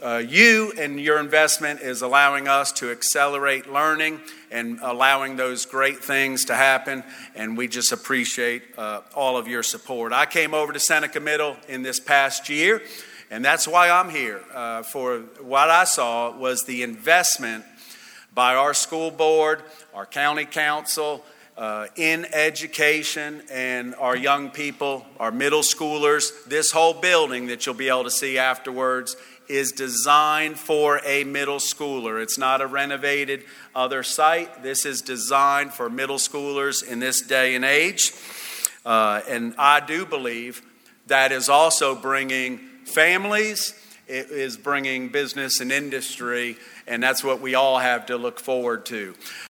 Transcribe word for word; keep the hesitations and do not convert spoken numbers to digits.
uh, you and your investment is allowing us to accelerate learning and allowing those great things to happen, and we just appreciate uh, all of your support. I came over to Seneca Middle in this past year, and that's why I'm here. Uh, for what I saw was the investment by our school board, our county council, Uh, in education, and our young people, our middle schoolers. This whole building that you'll be able to see afterwards is designed for a middle schooler. It's not a renovated other site. This is designed for middle schoolers in this day and age. Uh, and I do believe that is also bringing families, it is bringing business and industry, and that's what we all have to look forward to.